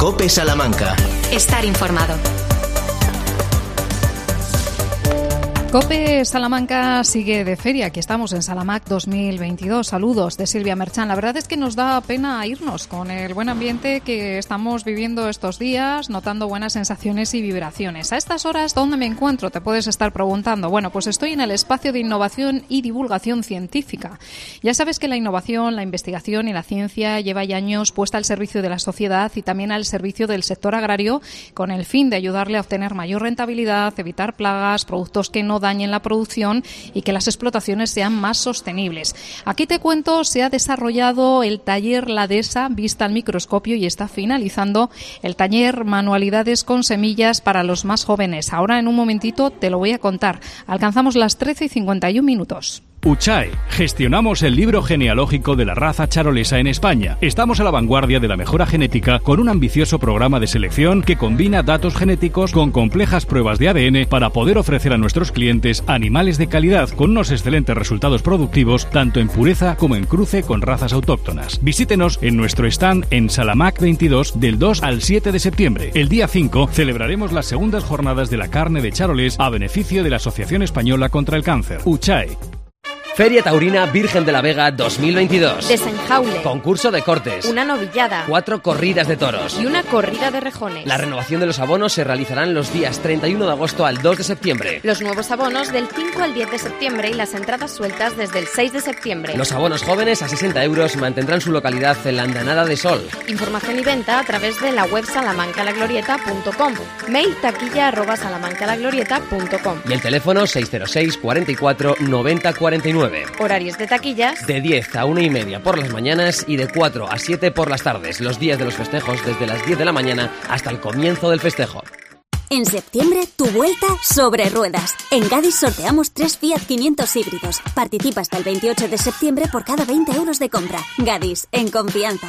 COPE Salamanca. Estar informado. COPE Salamanca sigue de feria. Aquí estamos en Salamac 2022. Saludos de Silvia Merchán. La verdad es que nos da pena irnos con el buen ambiente que estamos viviendo estos días, notando buenas sensaciones y vibraciones. A estas horas, ¿dónde me encuentro? Te puedes estar preguntando. Bueno, pues estoy en el espacio de innovación y divulgación científica. Ya sabes que la innovación, la investigación y la ciencia lleva ya años puesta al servicio de la sociedad y también al servicio del sector agrario, con el fin de ayudarle a obtener mayor rentabilidad, evitar plagas, productos que no dañen la producción y que las explotaciones sean más sostenibles. Aquí te cuento, se ha desarrollado el taller La Dehesa vista al microscopio y está finalizando el taller Manualidades con semillas para los más jóvenes. Ahora en un momentito te lo voy a contar. Alcanzamos las 13:51. UCHAE. Gestionamos el libro genealógico de la raza charolesa en España. Estamos a la vanguardia de la mejora genética con un ambicioso programa de selección que combina datos genéticos con complejas pruebas de ADN para poder ofrecer a nuestros clientes animales de calidad con unos excelentes resultados productivos tanto en pureza como en cruce con razas autóctonas. Visítenos en nuestro stand en Salamac 22 del 2 al 7 de septiembre. El día 5 celebraremos las segundas jornadas de la carne de charolés a beneficio de la Asociación Española contra el Cáncer. UCHAE. Feria Taurina Virgen de la Vega 2022. Desenjaule. Concurso de cortes. Una novillada. 4 corridas de toros. Y una corrida de rejones. La renovación de los abonos se realizarán los días 31 de agosto al 2 de septiembre. Los nuevos abonos del 5 al 10 de septiembre y las entradas sueltas desde el 6 de septiembre. Los abonos jóvenes a 60 euros mantendrán su localidad en la Andanada de Sol. Información y venta a través de la web salamancalaglorieta.com. Mail taquilla@salamancalaglorieta.com. Y el teléfono 606 44 90 49. Horarios de taquillas de 10 a 1:30 por las mañanas y de 4 a 7 por las tardes, los días de los festejos desde las 10 de la mañana hasta el comienzo del festejo. En septiembre, tu vuelta sobre ruedas. En Gadis sorteamos 3 Fiat 500 híbridos. Participa hasta el 28 de septiembre por cada 20 euros de compra. Gadis, en confianza.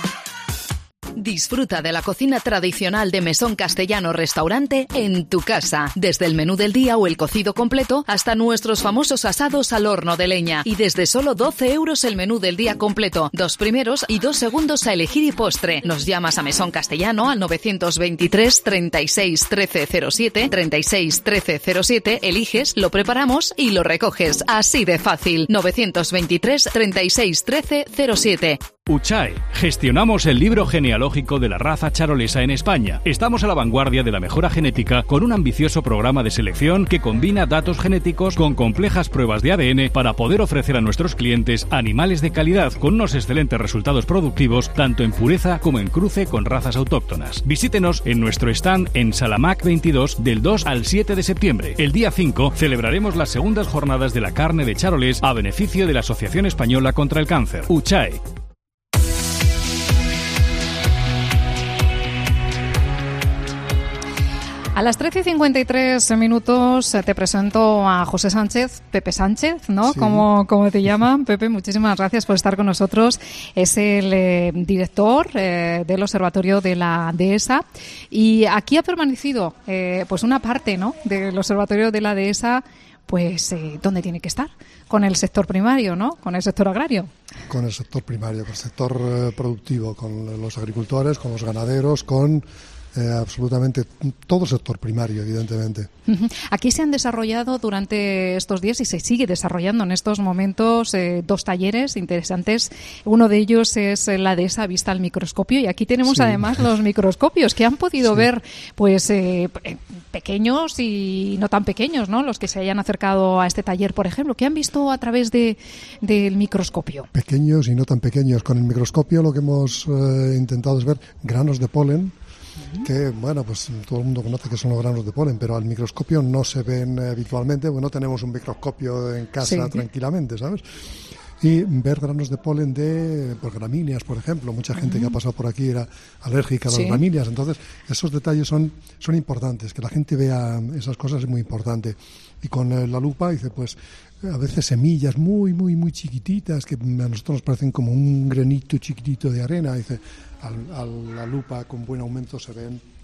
Disfruta de la cocina tradicional de Mesón Castellano Restaurante en tu casa. Desde el menú del día o el cocido completo hasta nuestros famosos asados al horno de leña. Y desde solo 12 euros el menú del día completo. 2 primeros y 2 segundos a elegir y postre. Nos llamas a Mesón Castellano al 923 36 13 07, 36 13 07, eliges, lo preparamos y lo recoges. Así de fácil. 923 36 13 07. UCHAE. Gestionamos el libro genealógico de la raza charolesa en España. Estamos a la vanguardia de la mejora genética con un ambicioso programa de selección que combina datos genéticos con complejas pruebas de ADN para poder ofrecer a nuestros clientes animales de calidad con unos excelentes resultados productivos tanto en pureza como en cruce con razas autóctonas. Visítenos en nuestro stand en Salamac 22 del 2 al 7 de septiembre. El día 5 celebraremos las segundas jornadas de la carne de charolés a beneficio de la Asociación Española contra el Cáncer. UCHAE. A las 13:53 te presento a José Sánchez, Pepe Sánchez, ¿no? Sí. Como te llaman. Pepe, muchísimas gracias por estar con nosotros. Es el director del Observatorio de la Dehesa y aquí ha permanecido pues una parte, ¿no?, del Observatorio de la Dehesa, pues ¿dónde tiene que estar? Con el sector primario, ¿no? Con el sector agrario. Con el sector primario, con el sector productivo, con los agricultores, con los ganaderos, con absolutamente todo el sector primario, evidentemente. Aquí se han desarrollado durante estos días y se sigue desarrollando en estos momentos 2 talleres interesantes. Uno de ellos es la Dehesa vista al microscopio y aquí tenemos además los microscopios que han podido ver pues pequeños y no tan pequeños, ¿no? Los que se hayan acercado a este taller, por ejemplo, ¿qué han visto a través del microscopio? Pequeños y no tan pequeños. Con el microscopio lo que hemos intentado es ver granos de polen que, bueno, pues todo el mundo conoce que son los granos de polen, pero al microscopio no se ven habitualmente, porque no tenemos un microscopio en casa tranquilamente, ¿sabes? Y ver granos de polen de gramíneas, por ejemplo. Mucha gente que ha pasado por aquí era alérgica a las gramíneas. Entonces, esos detalles son importantes. Que la gente vea esas cosas es muy importante. Y con la lupa, dice, pues, a veces semillas muy, muy, muy chiquititas, que a nosotros nos parecen como un granito chiquitito de arena. Dice, a la lupa con buen aumento se ven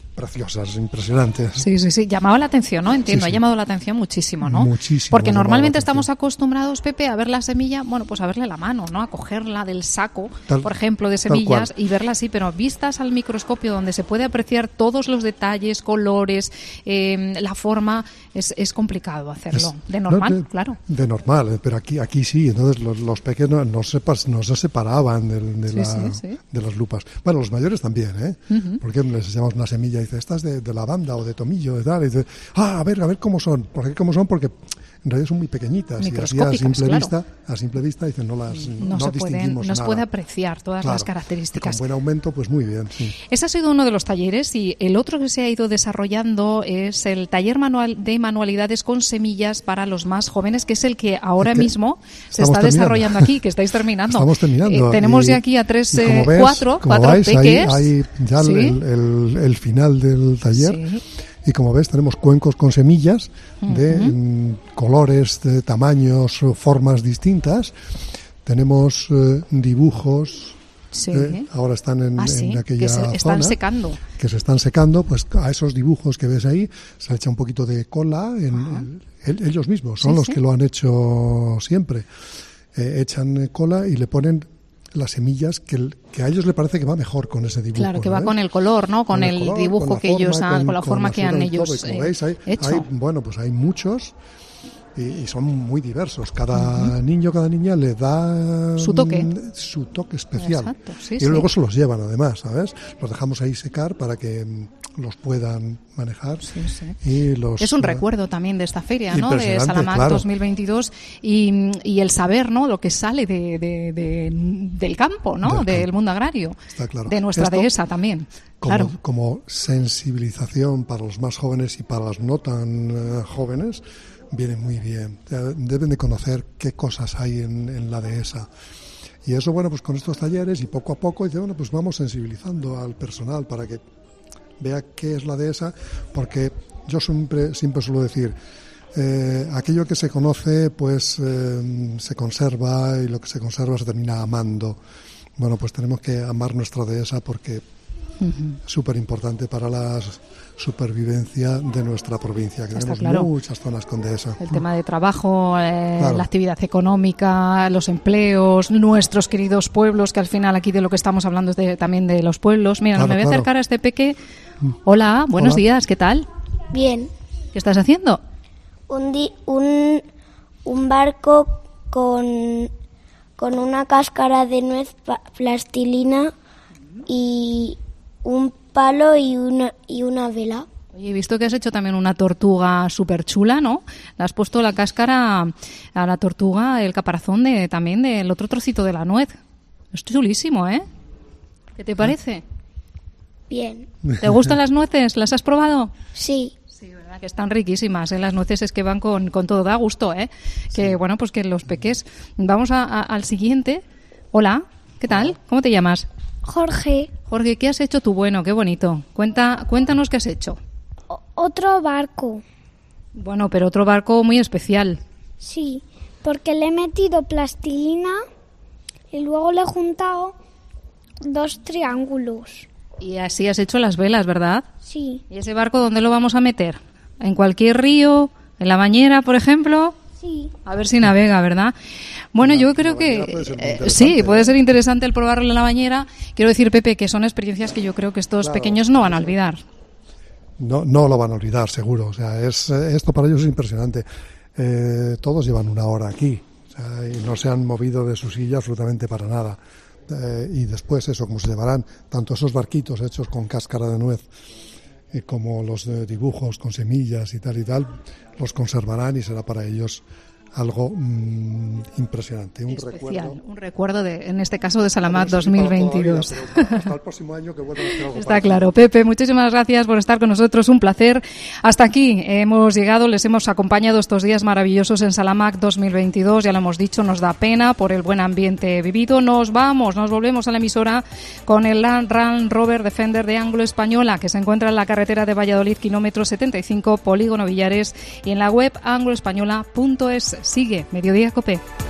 preciosas, impresionantes. Sí, llamaba la atención, ¿no? Entiendo, Sí. ha llamado la atención muchísimo, ¿no? Muchísimo. Porque ha llamado normalmente la estamos atención. acostumbrados, Pepe, a ver la semilla, bueno, pues a verle la mano, ¿no? A cogerla del saco, Tal- por ejemplo, de tal semillas cual. y verla así, pero vistas al microscopio donde se puede apreciar todos los detalles, colores, la forma, es complicado hacerlo. De normal, claro. De normal, pero aquí sí. Entonces los pequeños no se separaban Sí. de las lupas. Bueno, los mayores también, ¿eh? Porque les enseñamos una semilla y dice, esta es de lavanda o de tomillo, de tal. Y dice, a ver cómo son. Porque en realidad son muy pequeñitas y así Microscópicas, a simple vista dicen, no distinguimos no se nada. puede apreciar todas Claro. las características. Con buen aumento, pues muy bien, sí. Ese ha sido uno de los talleres y el otro que se ha ido desarrollando es el taller de manualidades con semillas para los más jóvenes, que es el que ahora mismo se está desarrollando aquí, que estáis terminando. Estamos terminando. Tenemos ya aquí a cuatro vais, peques. ahí ya Sí. el final del taller. Sí. Y como ves, tenemos cuencos con semillas de colores, de tamaños, formas distintas. Tenemos dibujos. Sí. Ahora están en aquella que se están zona, secando. que se están secando, pues a esos dibujos que ves ahí se le echa un poquito de cola. Ellos mismos son los que lo han hecho siempre. Echan cola y le ponen las semillas que a ellos le parece que va mejor con ese dibujo. Claro, que va con el color, ¿no? Con el color, dibujo con la que forma, ellos han, con la forma que han todo. ellos Y como veis, hecho. hay muchos y son muy diversos. Cada niño, cada niña le da Su toque especial. Exacto, sí, y luego se los llevan, además, ¿sabes? Los dejamos ahí secar para que los puedan manejar. Y es un recuerdo también de esta feria, ¿no? De Impresionante, Salamac claro. 2022 y el saber, ¿no? Lo que sale del campo, ¿no? Del mundo agrario. Está claro. De nuestra dehesa también. Claro. Como sensibilización para los más jóvenes y para los no tan jóvenes, viene muy bien. Deben de conocer qué cosas hay en la dehesa. Y eso, bueno, pues con estos talleres y poco a poco, dice, bueno, pues vamos sensibilizando al personal para que vea qué es la dehesa, porque yo siempre suelo decir, aquello que se conoce, pues se conserva, y lo que se conserva se termina amando. Bueno, pues tenemos que amar nuestra dehesa porque es súper importante para la supervivencia de nuestra provincia, que tenemos muchas zonas con dehesa. El tema de trabajo, la actividad económica, los empleos, nuestros queridos pueblos, que al final aquí de lo que estamos hablando es también de los pueblos. Mira, me voy a acercar a este peque. Hola, buenos días, ¿qué tal? Bien. ¿Qué estás haciendo? Un barco con una cáscara de nuez, plastilina y un palo y una vela. Oye, he visto que has hecho también una tortuga súper chula, ¿no? Le has puesto la cáscara a la tortuga, el caparazón también del otro trocito de la nuez. Es chulísimo, ¿eh? ¿Qué te parece? Bien. ¿Te gustan las nueces? ¿Las has probado? Sí. Sí, verdad que están riquísimas, ¿eh? Las nueces es que van con todo, da gusto, ¿eh? Que bueno, pues que los peques. Vamos al siguiente. Hola, ¿qué tal? ¿Cómo te llamas? Jorge. Jorge, ¿qué has hecho tú? Bueno, qué bonito. Cuéntanos qué has hecho. Otro barco. Bueno, pero otro barco muy especial. Sí, porque le he metido plastilina y luego le he juntado 2 triángulos. Y así has hecho las velas, ¿verdad? Sí. ¿Y ese barco dónde lo vamos a meter? ¿En cualquier río? ¿En la bañera, por ejemplo? Sí. A ver si navega, ¿verdad? Bueno, yo creo que sí, puede ser interesante el probarlo en la bañera. Quiero decir, Pepe, que son experiencias que yo creo que estos pequeños no van a olvidar. No lo van a olvidar, seguro. O sea, esto para ellos es impresionante. Todos llevan 1 hora aquí, o sea, y no se han movido de su silla absolutamente para nada. Y después eso, como se llevarán tanto esos barquitos hechos con cáscara de nuez como los dibujos con semillas y tal, los conservarán y será para ellos algo impresionante, un recuerdo en este caso de Salamac 2022. Hasta el próximo año que vuelvan a hacer algo. Está claro. Pepe, muchísimas gracias por estar con nosotros, un placer. Hasta aquí hemos llegado, les hemos acompañado estos días maravillosos en Salamac 2022, ya lo hemos dicho, nos da pena por el buen ambiente vivido. Nos volvemos a la emisora con el Land Rover Defender de Anglo Española, que se encuentra en la carretera de Valladolid, kilómetro 75, Polígono Villares, y en la web angloespañola.es. Sigue Mediodía Cope.